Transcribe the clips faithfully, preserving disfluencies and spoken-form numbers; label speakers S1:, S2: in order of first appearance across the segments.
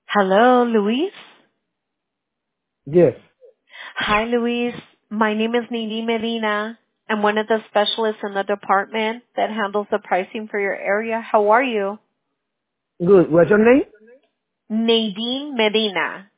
S1: Hello, Luis.
S2: Yes.
S1: Hi, Luis. My name is Nadine Medina. I'm one of the specialists in the department that handles the pricing for your area. How are you?
S2: Good. What's your name?
S1: Nadine Medina.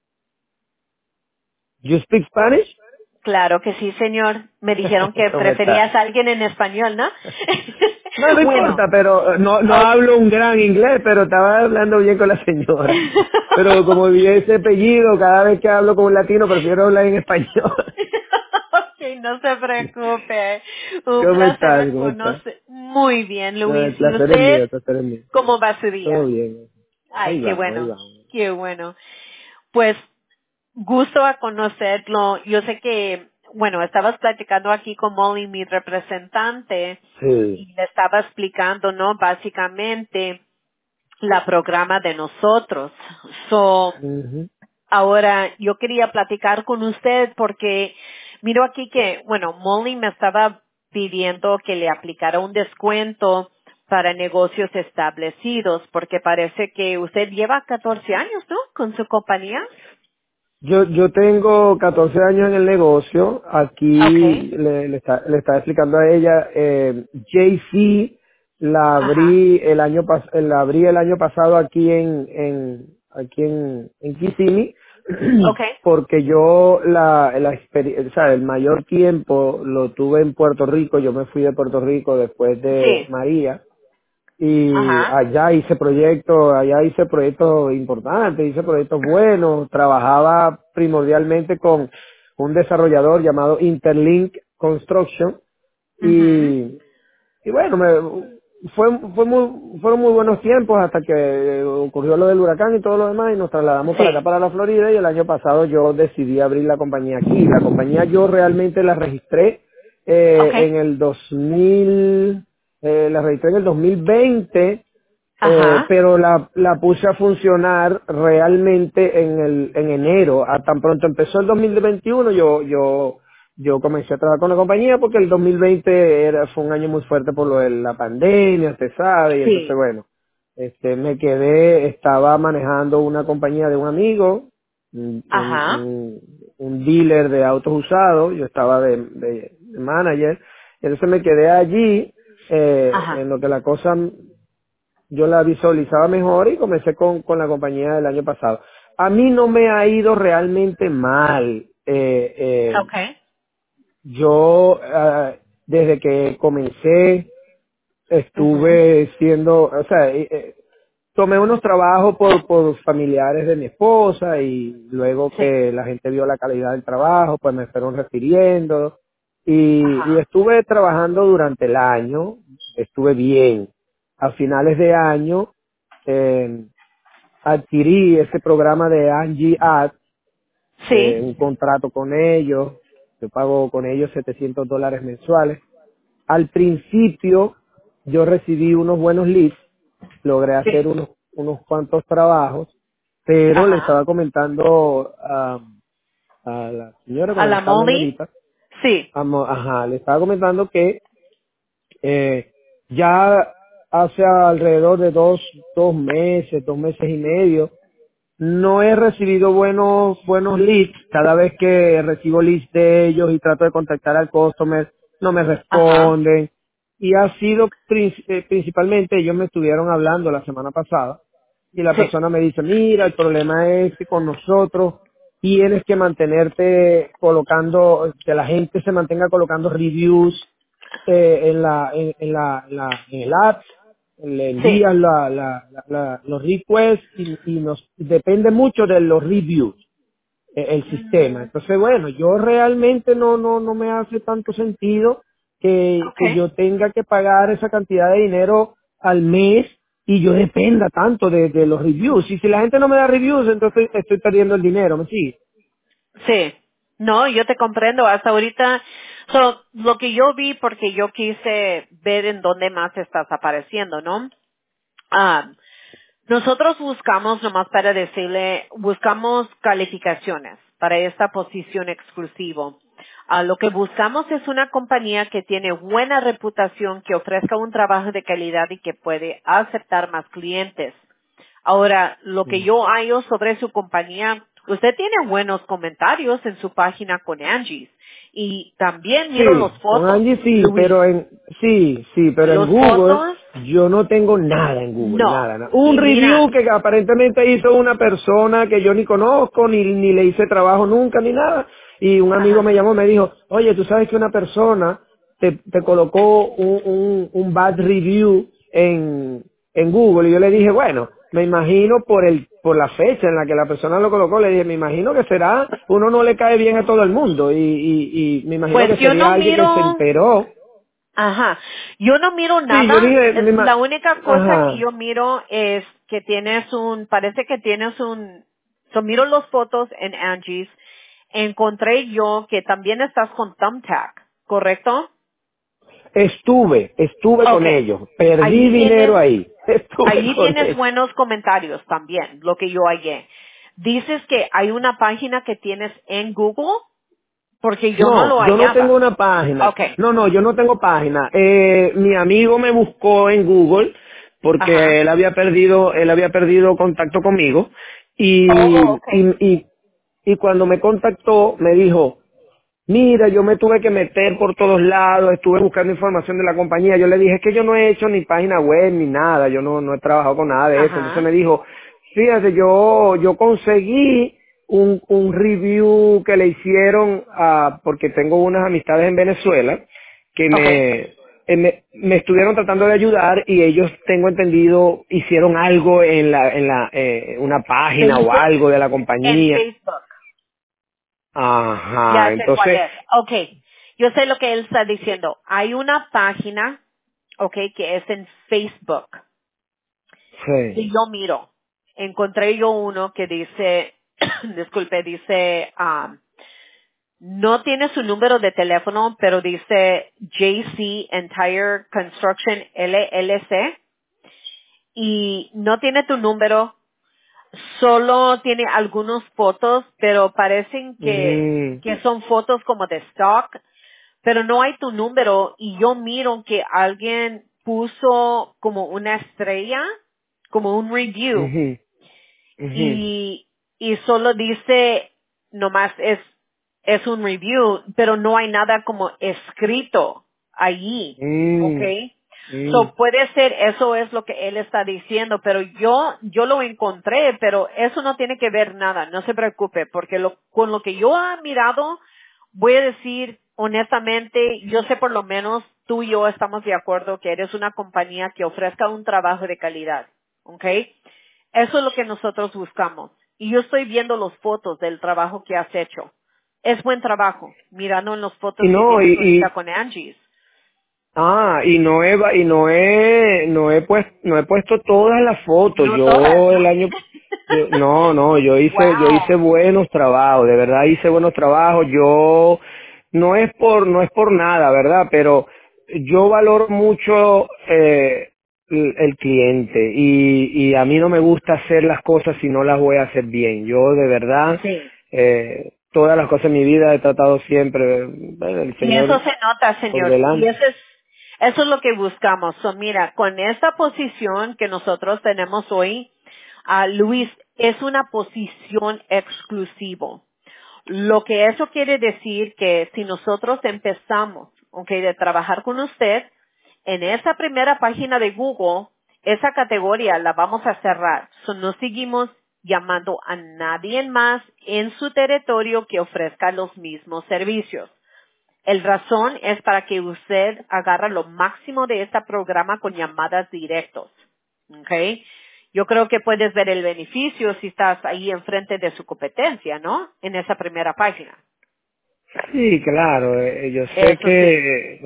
S2: You speak Spanish?
S1: Claro que sí, señor. Me dijeron que
S2: ¿Cómo está?
S1: preferías a alguien en español, ¿no?
S2: No, no
S1: Bueno,
S2: importa, pero eh, no, no
S1: okay.
S2: hablo un gran inglés, pero estaba hablando bien con la señora. Pero como vi ese apellido, cada vez que hablo con un latino prefiero hablar en español.
S1: Ok, no se preocupe. Un
S2: ¿Cómo
S1: placer
S2: estás?
S1: me
S2: ¿Cómo estás?
S1: conoce. Muy bien,
S2: No,
S1: Luis.
S2: el
S1: ¿Y
S2: placer es mío,
S1: usted
S2: el placer es mío.
S1: cómo va su
S2: Todo
S1: día?
S2: bien.
S1: Ay,
S2: Ahí
S1: qué
S2: vamos, ahí
S1: bueno,
S2: vamos.
S1: qué bueno. Pues gusto a conocerlo. Yo sé que, bueno, estabas platicando aquí con Molly, mi representante,
S2: Sí.
S1: y le estaba explicando, ¿no? Básicamente la programa de nosotros. So,
S2: Ujú.
S1: ahora yo quería platicar con usted porque miro aquí que, bueno, Molly me estaba pidiendo que le aplicara un descuento para negocios establecidos porque parece que usted lleva catorce años, ¿no? Con su compañía.
S2: Yo, yo tengo catorce años en el negocio. Aquí
S1: Okay.
S2: le, le, está, le estaba explicando a ella, eh, J C la
S1: Ajá.
S2: abrí el año pas la abrí el año pasado aquí en, en aquí en, en Kissimmee,
S1: Okay.
S2: porque yo la, la experiencia, o sea, el mayor tiempo lo tuve en Puerto Rico. Yo me fui de Puerto Rico después de
S1: Sí.
S2: María y
S1: Ajá.
S2: allá hice proyectos, allá hice proyectos importantes, hice proyectos buenos, trabajaba primordialmente con un desarrollador llamado Interlink Construction
S1: Mhm.
S2: y, y bueno, me, fue, fue muy, fueron muy buenos tiempos hasta que ocurrió lo del huracán y todo lo demás y nos trasladamos para acá,
S1: Sí.
S2: para la Florida y el año pasado yo decidí abrir la compañía aquí. La compañía yo realmente la registré eh,
S1: Okay.
S2: en el dos mil, eh, la registré en el dos mil veinte, eh,
S1: Ajá.
S2: pero la, la puse a funcionar realmente en el en enero. A tan pronto empezó el dos mil veintiuno, yo yo yo comencé a trabajar con la compañía porque el dos mil veinte era fue un año muy fuerte por lo de la pandemia, usted sabe, y entonces
S1: Sí.
S2: bueno, este me quedé, estaba manejando una compañía de un amigo, un, un,
S1: Ajá.
S2: un- un dealer de autos usados, yo estaba de, de- de manager, y entonces me quedé allí eh, en
S1: Ajá.
S2: lo que la cosa yo la visualizaba mejor y comencé con, con la compañía del año pasado. A mí no me ha ido realmente mal. Eh, eh,
S1: Okay.
S2: yo, ah, desde que comencé,
S1: Mhm.
S2: estuve siendo, o sea, eh, eh, tomé unos trabajos por, por familiares de mi esposa y luego
S1: Sí.
S2: que la gente vio la calidad del trabajo, pues me fueron refiriendo y, y
S1: Ajá.
S2: estuve trabajando durante el año, estuve bien. A finales de año eh, adquirí ese programa de Angie Ad, eh, un
S1: Sí.
S2: contrato con ellos, yo pago con ellos setecientos dólares mensuales. Al principio yo recibí unos buenos leads, logré hacer
S1: Sí.
S2: unos, unos cuantos trabajos, pero le
S1: Ajá.
S2: estaba comentando a, a la señora
S1: ¿A
S2: con la que
S1: la
S2: estaba hablando
S1: Molly?
S2: ahorita,
S1: Sí.
S2: amo- ajá, le estaba comentando que eh, ya hace alrededor de dos, dos meses, dos meses y medio, no he recibido buenos buenos leads. Cada vez que recibo leads de ellos y trato de contactar al customer, no me
S1: Ajá.
S2: responden. Y ha sido prin- eh, principalmente, ellos me estuvieron hablando la semana pasada y la
S1: Sí.
S2: persona me dice, mira, el problema es que con nosotros tienes que mantenerte colocando, que la gente se mantenga colocando reviews eh, en la en, en la, la- en el app, le
S1: Sí.
S2: envían la, la, la- la- los requests y, y nos depende mucho de los reviews eh, el sistema.
S1: Mm,
S2: Entonces, bueno, yo realmente no no no me hace tanto sentido que, que
S1: okay.
S2: yo tenga que pagar esa cantidad de dinero al mes y yo dependa tanto de, de los reviews. Y si la gente no me da reviews, entonces estoy perdiendo el dinero, ¿me sigue?
S1: Sí. No, yo te comprendo. Hasta ahorita, so, lo que yo vi porque yo quise ver en dónde más estás apareciendo, ¿no? Ah, nosotros buscamos, nomás para decirle, buscamos calificaciones para esta posición exclusivo. Ah, lo que buscamos es una compañía que tiene buena reputación, que ofrezca un trabajo de calidad y que puede aceptar más clientes. Ahora, lo que
S2: Mm.
S1: yo hallo sobre su compañía, usted tiene buenos comentarios en su página con Angie's. Y también miro los
S2: Sí, con
S1: fotos,
S2: Angie sí,
S1: Luis.
S2: pero en, sí, sí, pero en
S1: Los
S2: Google
S1: fotos,
S2: yo no tengo nada en Google,
S1: no.
S2: nada, nada. Un
S1: Y
S2: review
S1: mira,
S2: que aparentemente hizo una persona que yo ni conozco, ni, ni le hice trabajo nunca, ni nada. Y un amigo
S1: ajá,
S2: me llamó y me dijo, oye, tú sabes que una persona te, te colocó un, un, un bad review en, en Google. Y yo le dije, bueno, me imagino por el, por la fecha en la que la persona lo colocó, le dije, me imagino que será, uno no le cae bien a todo el mundo. Y, y, y me imagino
S1: pues
S2: que
S1: yo
S2: sería
S1: no
S2: alguien que se
S1: miro,
S2: enteró.
S1: ajá, yo no miro
S2: Sí, yo
S1: nada.
S2: dije, me
S1: La
S2: ima-
S1: única cosa que
S2: ajá,
S1: yo miro es que tienes un, parece que tienes un, so miro las fotos en Angie's. Encontré yo que también estás con Thumbtack, ¿correcto?
S2: estuve, estuve con
S1: Okay.
S2: ellos, perdí
S1: Allí tienes,
S2: dinero ahí, estuve
S1: allí
S2: con
S1: tienes
S2: ellos.
S1: buenos comentarios también, lo que yo hallé. Dices que hay una página que tienes en Google, porque yo no
S2: No,
S1: lo
S2: yo no tengo
S1: hallaba.
S2: una página.
S1: Okay.
S2: No, no, yo no tengo página. Eh, mi amigo me buscó en Google porque
S1: Ajá.
S2: él había perdido, él había perdido contacto conmigo
S1: Oh,
S2: y, y,
S1: okay.
S2: y, y cuando me contactó me dijo, mira, yo me tuve que meter por todos lados, estuve buscando información de la compañía. Yo le dije, es que yo no he hecho ni página web ni nada, yo no, no he trabajado con nada de eso. Entonces me
S1: Ajá.
S2: dijo, fíjate, yo, yo conseguí un, un review que le hicieron, a, porque tengo unas amistades en Venezuela, que
S1: Okay.
S2: me, eh, me, me estuvieron tratando de ayudar y ellos, tengo entendido, hicieron algo en la, en la, eh, una página o
S1: Facebook.
S2: algo de la
S1: En
S2: compañía.
S1: Facebook.
S2: Ajá,
S1: Ya sé cuál
S2: entonces,
S1: es. Okay. Yo sé lo que él está diciendo. Hay una página, okay, que es en Facebook.
S2: sí.
S1: Si yo miro, encontré yo uno que dice, disculpe, dice, um, no tiene su número de teléfono, pero dice J C Entire Construction L L C y no tiene tu número, solo tiene algunas fotos, pero parecen que,
S2: Mm,
S1: que son fotos como de stock, pero no hay tu número y yo miro que alguien puso como una estrella, como un review
S2: ujú, ujú,
S1: y, y solo dice, nomás es, es un review, pero no hay nada como escrito allí, ¿ok?
S2: mm, mm.
S1: So puede ser, eso es lo que él está diciendo, pero yo, yo lo encontré, pero eso no tiene que ver nada, no se preocupe, porque lo, con lo que yo he mirado, voy a decir honestamente, yo sé por lo menos tú y yo estamos de acuerdo que eres una compañía que ofrezca un trabajo de calidad, ¿ok? Eso es lo que nosotros buscamos. Y yo estoy viendo las fotos del trabajo que has hecho. Es buen trabajo, mirando en las
S2: Y
S1: fotos que
S2: no, y,
S1: tienes ahorita
S2: y,
S1: con Angie's.
S2: ah, y no he, va- y no he, no he puesto, no he puesto todas las fotos.
S1: No todas,
S2: Yo el
S1: ¿no?
S2: año, yo, no, no, yo hice, yo hice
S1: Wow.
S2: buenos trabajos, de verdad hice buenos trabajos. Yo, no es por, no es por nada, ¿verdad? Pero yo valoro mucho, eh, el, el cliente y, y a mí no me gusta hacer las cosas si no las voy a hacer bien. Yo de verdad,
S1: Sí.
S2: eh, todas las cosas en mi vida he tratado siempre, bueno, el
S1: Y eso
S2: Señor
S1: se nota,
S2: por
S1: señor. Y
S2: delante.
S1: eso es, eso es lo que buscamos. So, mira, con esta posición que nosotros tenemos hoy, ah, Luis, es una posición exclusivo. Lo que eso quiere decir que si nosotros empezamos, ok, de trabajar con usted, en esa primera página de Google, esa categoría la vamos a cerrar. So, no seguimos llamando a nadie más en su territorio que ofrezca los mismos servicios. El razón es para que usted agarre lo máximo de este programa con llamadas directos. ¿Ok? Yo creo que puedes ver el beneficio si estás ahí enfrente de su competencia, ¿no? En esa primera página.
S2: Sí, claro, eh, yo sé
S1: Eso sí.
S2: que,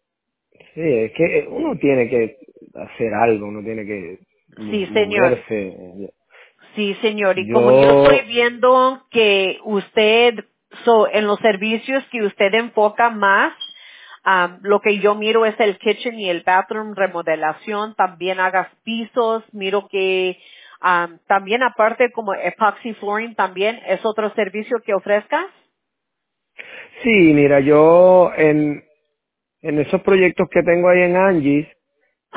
S2: sí, es que uno tiene que hacer algo, uno tiene que mo-
S1: Sí, señor.
S2: moverse.
S1: Sí, señor. Y como yo estoy
S2: Yo,
S1: viendo que usted, so, en los servicios que usted enfoca más, am, lo que yo miro es el kitchen y el bathroom remodelación, también hagas pisos, miro que am, también aparte como epoxy flooring también es otro servicio que ofrezcas.
S2: sí, mira, yo en, en esos proyectos que tengo ahí en Angie's,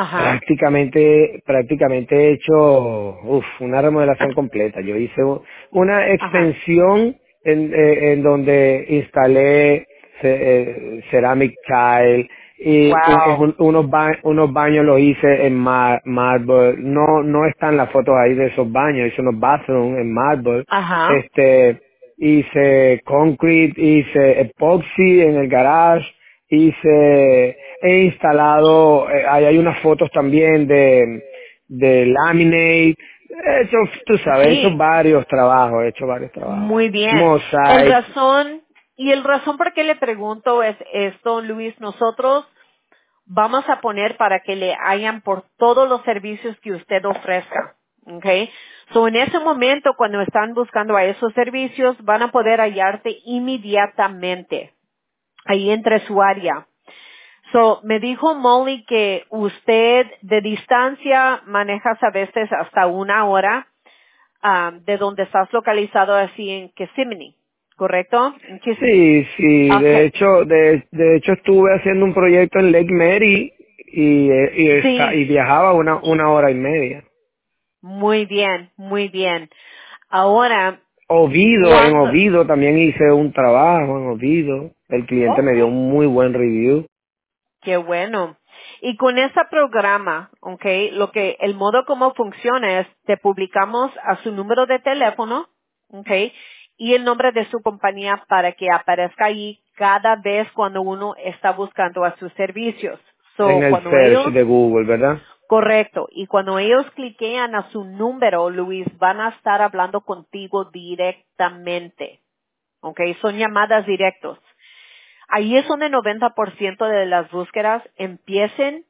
S1: Ajá,
S2: prácticamente, prácticamente he hecho uf, una remodelación completa. Yo hice u- una
S1: ajá.
S2: extensión en, eh, en donde instalé ce- eh, ceramic tile y u-
S1: Wow.
S2: un- unos, ba- unos baños los hice en mar- marble. No, no están las fotos ahí de esos baños. Hice unos bathrooms en marble.
S1: Ajá.
S2: Este, hice concrete, hice epoxy en el garage, hice, he instalado, eh, ahí hay unas fotos también de, de laminate, he hecho, tú sabes, he hecho
S1: Sí,
S2: varios trabajos, he hecho varios trabajos.
S1: muy bien. El
S2: Mosaic,
S1: razón, y el razón por qué le pregunto es esto, Luis, nosotros vamos a poner para que le hayan por todos los servicios que usted ofrezca. Okay. So, en ese momento, cuando están buscando a esos servicios, van a poder hallarte inmediatamente ahí entre su área. So, me dijo Molly que usted de distancia manejas a veces hasta una hora ah, de donde estás localizado así en Kissimmee, ¿correcto? En Kissimmee.
S2: sí, sí, de
S1: Okay.
S2: hecho, de, de hecho estuve haciendo un proyecto en Lake Mary y, eh, y, esta-
S1: Sí,
S2: y viajaba una, una hora y media.
S1: muy bien, muy bien. Ahora,
S2: Ovido, en
S1: cuando,
S2: Ovido también hice un trabajo en Ovido, el cliente me dio
S1: okay,
S2: un muy buen review.
S1: qué bueno. Y con ese programa, okay, lo que, el modo como funciona es, te publicamos a su número de teléfono, okay, y el nombre de su compañía para que aparezca ahí cada vez cuando uno está buscando a sus servicios.
S2: En
S1: So,
S2: el
S1: cuando
S2: search
S1: ellos
S2: de Google, ¿verdad?
S1: Correcto. Y cuando ellos cliquean a su número, Luis, van a estar hablando contigo directamente. ¿Ok? Son llamadas directos. Ahí es donde noventa por ciento de las búsquedas empiecen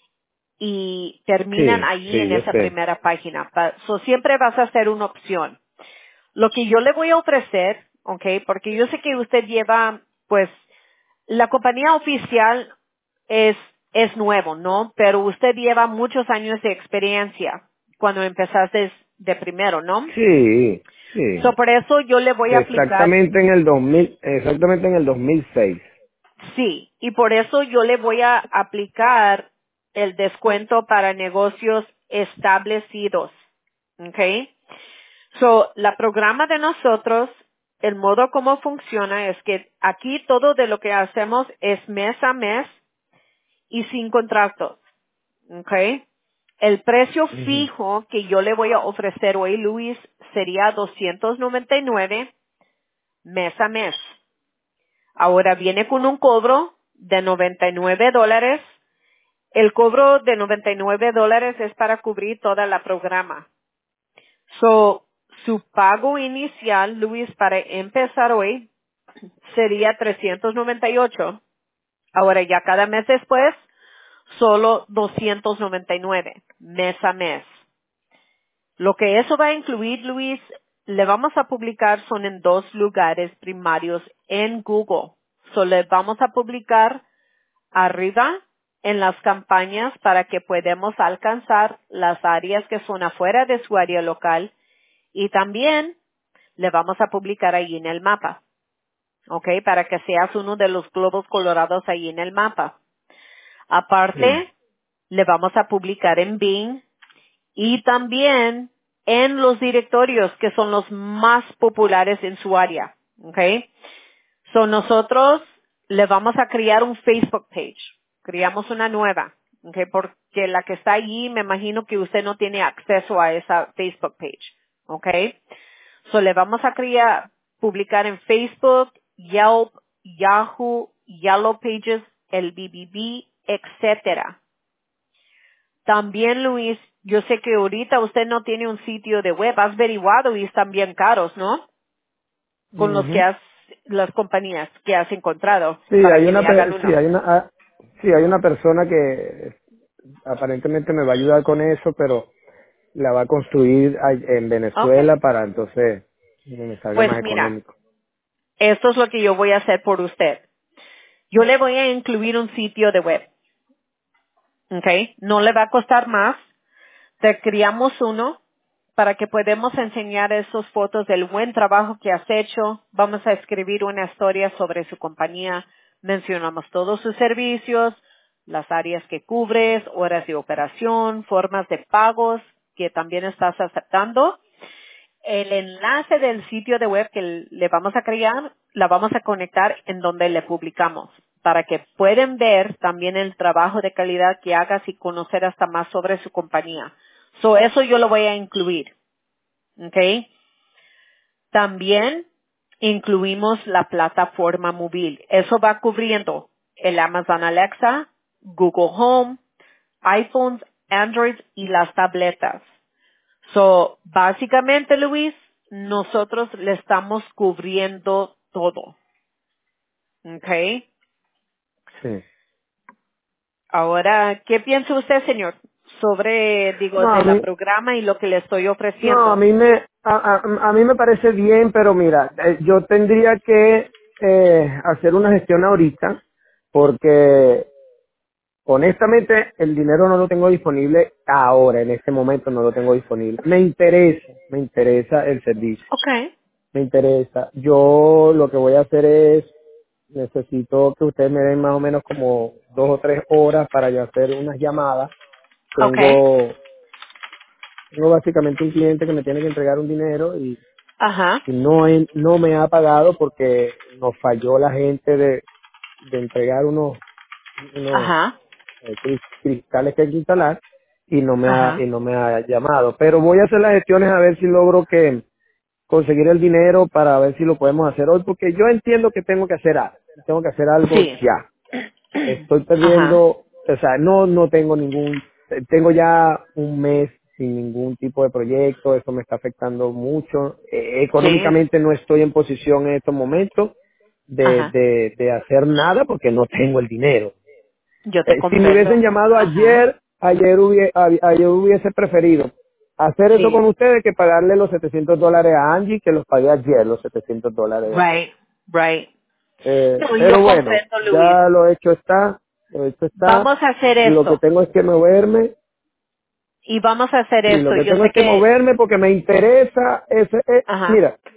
S1: y terminan
S2: Sí,
S1: allí
S2: sí,
S1: en
S2: yo
S1: esa
S2: sé.
S1: primera página. Pa- So, siempre vas a ser una opción. Lo que yo le voy a ofrecer, ¿ok? Porque yo sé que usted lleva, pues, la compañía oficial es, es nuevo, ¿no? Pero usted lleva muchos años de experiencia cuando empezaste de primero, ¿no?
S2: Sí,
S1: So,
S2: sí.
S1: por eso yo le voy a aplicar,
S2: Exactamente en el dos mil, exactamente en el dos mil seis.
S1: sí, y por eso yo le voy a aplicar el descuento para negocios establecidos, ¿ok? So, la programa de nosotros, el modo como funciona es que aquí todo de lo que hacemos es mes a mes y sin contratos. Okay. El precio
S2: Ujú.
S1: fijo que yo le voy a ofrecer hoy, Luis, sería doscientos noventa y nueve mes a mes. Ahora viene con un cobro de noventa y nueve dólares. El cobro de noventa y nueve dólares es para cubrir toda la programa. So, su pago inicial, Luis, para empezar hoy, sería trescientos noventa y ocho. Ahora ya cada mes después, solo doscientos noventa y nueve, mes a mes. Lo que eso va a incluir, Luis, le vamos a publicar son en dos lugares primarios en Google. So, le vamos a publicar arriba en las campañas para que podamos alcanzar las áreas que son afuera de su área local y también le vamos a publicar ahí en el mapa, ¿ok? Para que seas uno de los globos colorados ahí en el mapa.
S2: Sí.
S1: Aparte, le vamos a publicar en Bing y también en los directorios que son los más populares en su área, ¿ok? So nosotros le vamos a crear un Facebook page. Creamos una nueva, ¿ok? Porque la que está allí, me imagino que usted no tiene acceso a esa Facebook page, ¿ok? So le vamos a crear, publicar en Facebook, Yelp, Yahoo, Yellow Pages, el B B B, etcétera. También, Luis, yo sé que ahorita usted no tiene un sitio de web, has averiguado y están bien caros, ¿no? Con los que
S2: Ujú.
S1: has, las compañías que has encontrado
S2: Sí,
S1: para
S2: hay
S1: que
S2: una,
S1: le hagan
S2: pe- sí,
S1: uno.
S2: hay una, ah, sí, hay una persona que aparentemente me va a ayudar con eso, pero la va a construir ahí en
S1: Okay.
S2: Venezuela para entonces que me salga
S1: Pues
S2: más
S1: mira,
S2: económico.
S1: esto es lo que yo voy a hacer por usted. Yo le voy a incluir un sitio de web, ¿ok? No le va a costar más. Te creamos uno para que podamos enseñar esas fotos del buen trabajo que has hecho. Vamos a escribir una historia sobre su compañía. Mencionamos todos sus servicios, las áreas que cubres, horas de operación, formas de pagos que también estás aceptando. El enlace del sitio de web que le vamos a crear, la vamos a conectar en donde le publicamos para que puedan ver también el trabajo de calidad que hagas y conocer hasta más sobre su compañía. So, eso yo lo voy a incluir. ¿Ok? También incluimos la plataforma móvil. Eso va cubriendo el Amazon Alexa, Google Home, iPhones, Android y las tabletas. So, básicamente, Luis, nosotros le estamos cubriendo todo. ¿Ok?
S2: Sí.
S1: Ahora, ¿qué piensa usted, señor, sobre, digo,
S2: No, a
S1: de la
S2: mí,
S1: programa y lo que le estoy
S2: no, a
S1: ofreciendo?
S2: mí me, a, a, a mí me parece bien, pero mira, eh, yo tendría que eh, hacer una gestión ahorita, porque honestamente el dinero no lo tengo disponible ahora, en este momento no lo tengo disponible. Me interesa, me interesa el servicio,
S1: Okay,
S2: me interesa. Yo lo que voy a hacer es, necesito que ustedes me den más o menos como dos o tres horas para yo hacer unas llamadas.
S1: okay,
S2: Tengo, tengo básicamente un cliente que me tiene que entregar un dinero y,
S1: ajá,
S2: y no, he- no me ha pagado porque nos falló la gente de, de entregar unos, unos
S1: ajá,
S2: eh, cris- cristales que hay que instalar y no me ha, y
S1: ajá,
S2: no me ha llamado. Pero voy a hacer las gestiones a ver si logro que conseguir el dinero para ver si lo podemos hacer hoy, porque yo entiendo que tengo que hacer algo, tengo que hacer algo
S1: sí,
S2: ya. Estoy perdiendo,
S1: ajá,
S2: o sea, no, no tengo ningún, tengo ya un mes sin ningún tipo de proyecto, eso me está afectando mucho. Eh,
S1: sí,
S2: económicamente no estoy en posición en estos momentos de,
S1: ajá,
S2: de, de hacer nada porque no tengo el dinero.
S1: yo te
S2: Eh, si me hubiesen
S1: comprendo,
S2: llamado
S1: ajá,
S2: ayer, ayer, hubie- a- ayer hubiese preferido hacer eso con
S1: sí,
S2: ustedes que pagarle los setecientos dólares a Angie, que los pagué ayer, los setecientos dólares de Angie.
S1: right, right.
S2: Eh,
S1: No, yo
S2: pero bueno,
S1: comprendo, Luis.
S2: ya lo hecho está, lo hecho está.
S1: Vamos a hacer
S2: Lo que
S1: esto,
S2: tengo es que moverme,
S1: y vamos a hacer
S2: y lo
S1: esto.
S2: que
S1: Yo
S2: tengo
S1: sé
S2: es que
S1: que,
S2: moverme porque me interesa, ese, eh,
S1: ajá,
S2: mira,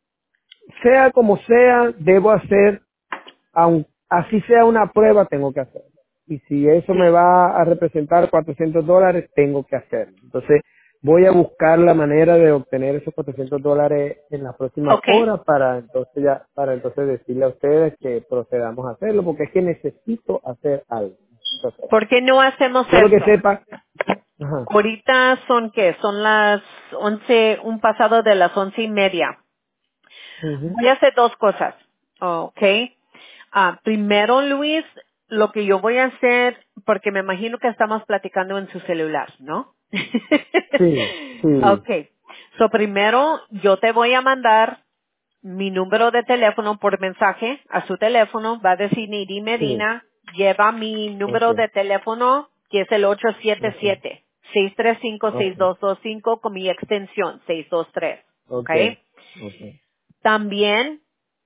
S2: sea como sea, debo hacer, aun, así sea una prueba, tengo que hacerlo. Y si eso me
S1: sí,
S2: va a representar cuatrocientos dólares, tengo que hacerlo. Entonces, voy a buscar la manera de obtener esos cuatrocientos dólares en las próximas
S1: okay.
S2: horas para entonces ya, para entonces decirle a ustedes que procedamos a hacerlo, porque es que necesito hacer algo. Necesito hacer algo.
S1: ¿Por qué no hacemos
S2: Quiero que
S1: esto?
S2: sepa, ajá,
S1: Ahorita son qué, son las once, un pasado de las once y media.
S2: ujú,
S1: Voy a hacer dos cosas, ¿ok? Ah, primero, Luis, lo que yo voy a hacer, porque me imagino que estamos platicando en su celular, ¿no?
S2: sí, sí,
S1: Ok. So, primero, yo te voy a mandar mi número de teléfono por mensaje a su teléfono. Va a decir Nidhi
S2: sí,
S1: Medina, lleva mi número
S2: okay,
S1: de teléfono, que es el ocho siete
S2: okay,
S1: siete, seis tres cinco, seis
S2: okay,
S1: dos dos cinco con mi extensión seis dos tres, ¿ok?
S2: okay, okay,
S1: También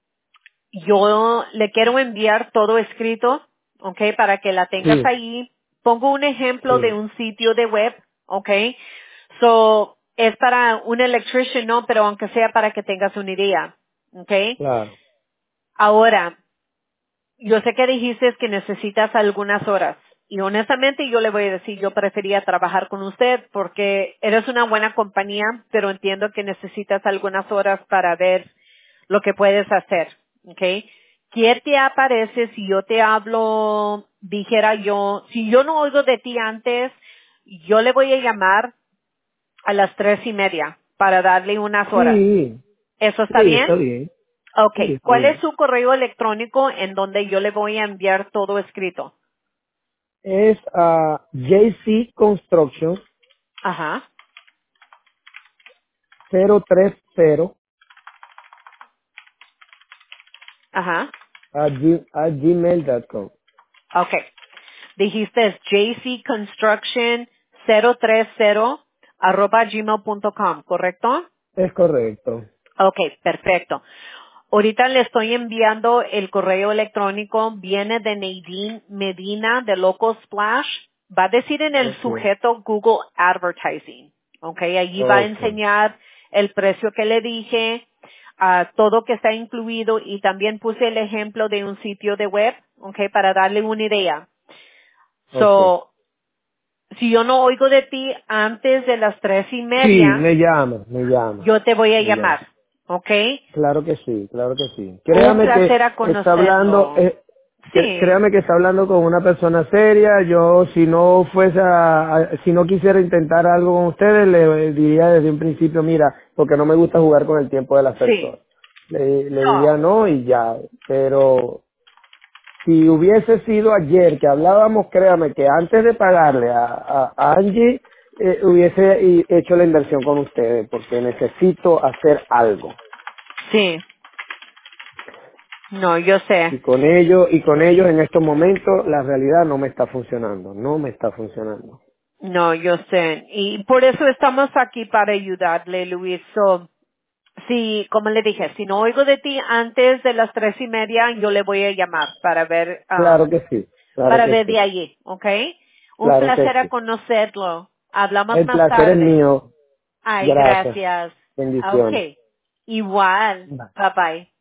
S1: yo le quiero enviar todo escrito, ¿ok? Para que la tengas
S2: sí,
S1: ahí. Pongo un ejemplo de
S2: sí,
S1: un sitio de web, ¿ok? So, es para un electrician, ¿no? Pero aunque sea para que tengas una idea, ¿ok?
S2: claro,
S1: Ahora, yo sé que dijiste que necesitas algunas horas. Y honestamente yo le voy a decir, yo prefería trabajar con usted porque eres una buena compañía, pero entiendo que necesitas algunas horas para ver lo que puedes hacer. ¿Ok? ¿Qué te aparece si yo te hablo, dijera yo, si yo no oigo de ti antes, yo le voy a llamar a las tres y media para darle unas horas?
S2: sí,
S1: ¿Eso está
S2: sí,
S1: bien?
S2: está bien, sí,
S1: Okay.
S2: está
S1: ¿Cuál es
S2: bien.
S1: su correo electrónico en donde yo le voy a enviar todo escrito?
S2: Es a J C Construction
S1: Ajá.
S2: cero tres cero
S1: Ajá.
S2: a, g, a gmail punto com.
S1: Okay. Dijiste es J C Construction cero tres cero arroba gmail punto com, ¿correcto?
S2: Es correcto.
S1: Okay, perfecto. Ahorita le estoy enviando el correo electrónico, viene de Nadine Medina de Local Splash. Va a decir en el
S2: Okay,
S1: sujeto Google Advertising. Okay, allí va a
S2: okay,
S1: enseñar el precio que le dije, ah, todo que está incluido y también puse el ejemplo de un sitio de web, okay, para darle una idea.
S2: Ok.
S1: So, si yo no oigo de ti antes de las tres y
S2: Sí,
S1: media,
S2: me llama, me llama,
S1: yo te voy a
S2: me llama.
S1: llamar. ¿Ok?
S2: Claro que sí, claro que sí.
S1: Un
S2: Créame que
S1: placer a
S2: está hablando,
S1: conocerlo.
S2: eh, cre-
S1: Sí,
S2: créame que está hablando con una persona seria. Yo, si no fuese a, a- si no quisiera intentar algo con ustedes, le diría desde un principio, mira, porque no me gusta jugar con el tiempo de las
S1: sí.
S2: personas. Le, le diría
S1: No.
S2: no y ya. Pero si hubiese sido ayer que hablábamos, créame que antes de pagarle a, a, a Angie, eh, hubiese i- hecho la inversión con ustedes, porque necesito hacer algo.
S1: Sí. No, yo sé.
S2: Y con ellos, y con ellos en estos momentos la realidad no me está funcionando, no me está funcionando.
S1: No, yo sé. Y por eso estamos aquí para ayudarle, Luis. So, sí, como le dije, si no oigo de ti antes de las tres y media, yo le voy a llamar para ver,
S2: Claro
S1: um,
S2: que sí, claro
S1: para
S2: que
S1: ver
S2: sí,
S1: de allí, ¿ok? Un
S2: claro que
S1: placer a
S2: sí.
S1: conocerlo. Hablamos
S2: El
S1: más
S2: placer es
S1: tarde.
S2: mío.
S1: Ay,
S2: Gracias.
S1: gracias.
S2: Bendiciones.
S1: Ok. Igual.
S2: Bye.
S1: Bye bye.